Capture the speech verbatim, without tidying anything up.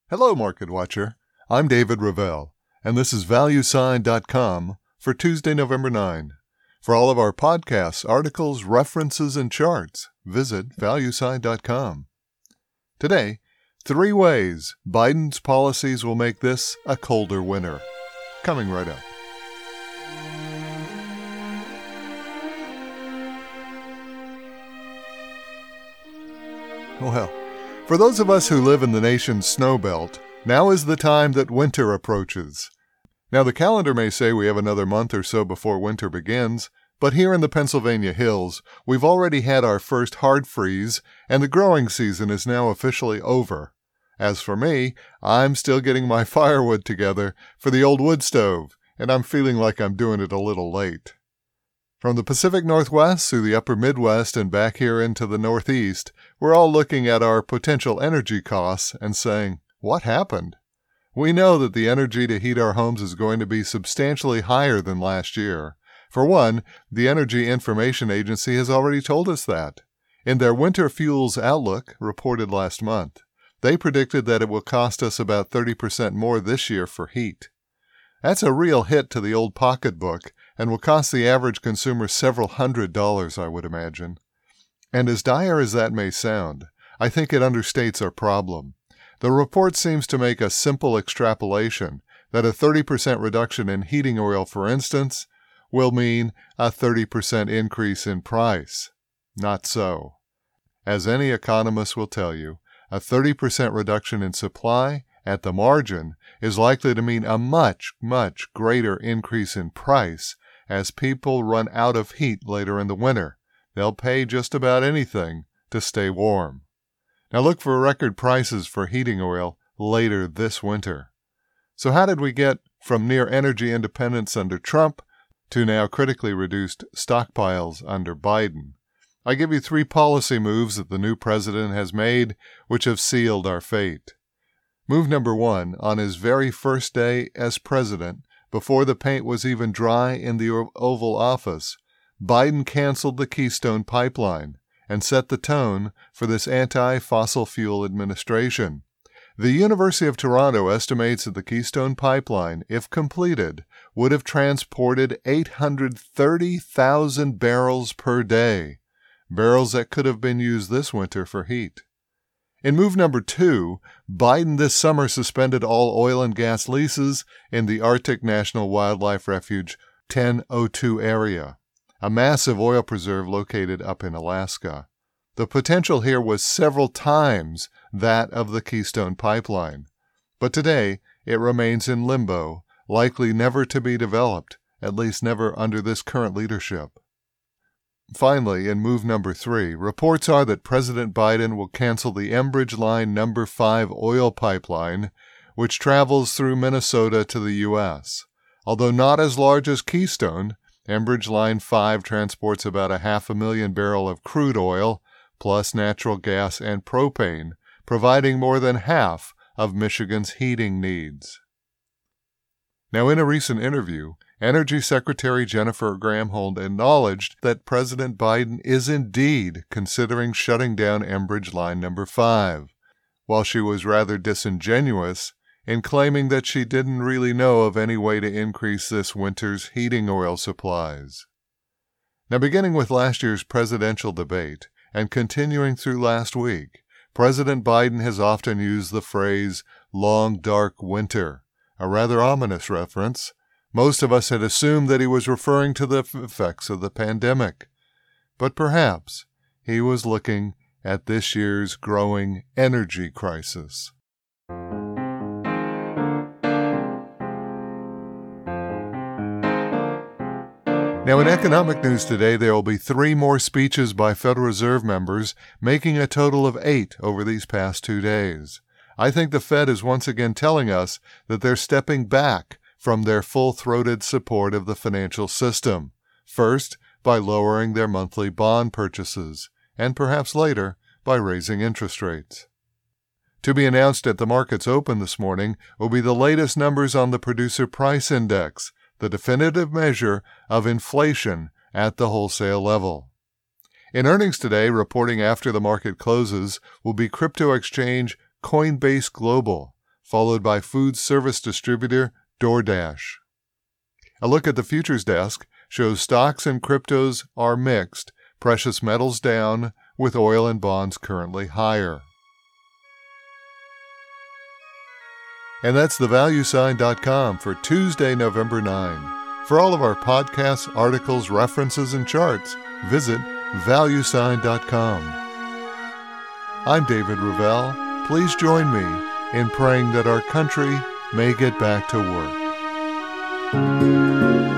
Hello, Market Watcher. I'm David Ravel, and this is value sign dot com for Tuesday, November ninth. For all of our podcasts, articles, references, and charts, visit value sign dot com. Today, three ways Biden's policies will make this a colder winter. Coming right up. Well, for those of us who live in the nation's snow belt, now is the time that winter approaches. Now, the calendar may say we have another month or so before winter begins, but here in the Pennsylvania hills, we've already had our first hard freeze, and the growing season is now officially over. As for me, I'm still getting my firewood together for the old wood stove, and I'm feeling like I'm doing it a little late. From the Pacific Northwest through the upper Midwest and back here into the Northeast, we're all looking at our potential energy costs and saying, what happened? We know that the energy to heat our homes is going to be substantially higher than last year. For one, the Energy Information Agency has already told us that. In their Winter Fuels Outlook, reported last month, they predicted that it will cost us about thirty percent more this year for heat. That's a real hit to the old pocketbook and will cost the average consumer several hundred dollars, I would imagine. And as dire as that may sound, I think it understates our problem. The report seems to make a simple extrapolation that a thirty percent reduction in heating oil, for instance, will mean a thirty percent increase in price. Not so. As any economist will tell you, a thirty percent reduction in supply at the margin is likely to mean a much, much greater increase in price as people run out of heat later in the winter. They'll pay just about anything to stay warm. Now look for record prices for heating oil later this winter. So how did we get from near energy independence under Trump to now critically reduced stockpiles under Biden? I give you three policy moves that the new president has made which have sealed our fate. Move number one, on his very first day as president, before the paint was even dry in the Oval Office, Biden canceled the Keystone Pipeline and set the tone for this anti-fossil fuel administration. The University of Toronto estimates that the Keystone Pipeline, if completed, would have transported eight hundred thirty thousand barrels per day, barrels that could have been used this winter for heat. In move number two, Biden this summer suspended all oil and gas leases in the Arctic National Wildlife Refuge ten oh two area, a massive oil preserve located up in Alaska. The potential here was several times that of the Keystone Pipeline, but today it remains in limbo, likely never to be developed, at least never under this current leadership. Finally, in move number three, reports are that President Biden will cancel the Enbridge Line number five oil pipeline, which travels through Minnesota to the U S. Although not as large as Keystone, Enbridge Line five transports about a half a million barrel of crude oil, plus natural gas and propane, providing more than half of Michigan's heating needs. Now, in a recent interview, Energy Secretary Jennifer Granholm acknowledged that President Biden is indeed considering shutting down Enbridge Line number five, while she was rather disingenuous in claiming that she didn't really know of any way to increase this winter's heating oil supplies. Now, beginning with last year's presidential debate and continuing through last week, President Biden has often used the phrase long dark winter, a rather ominous reference. Most of us had assumed that he was referring to the effects of the pandemic, but perhaps he was looking at this year's growing energy crisis. Now, in economic news today, there will be three more speeches by Federal Reserve members, making a total of eight over these past two days. I think the Fed is once again telling us that they're stepping back from their full-throated support of the financial system, first by lowering their monthly bond purchases, and perhaps later by raising interest rates. To be announced at the markets open this morning will be the latest numbers on the Producer Price Index, the definitive measure of inflation at the wholesale level. In earnings today, reporting after the market closes, will be crypto exchange Coinbase Global, followed by food service distributor DoorDash. A look at the futures desk shows stocks and cryptos are mixed, precious metals down, with oil and bonds currently higher. And that's the value sign dot com for Tuesday, November ninth. For all of our podcasts, articles, references, and charts, visit value sign dot com. I'm David Ravel. Please join me in praying that our country may get back to work.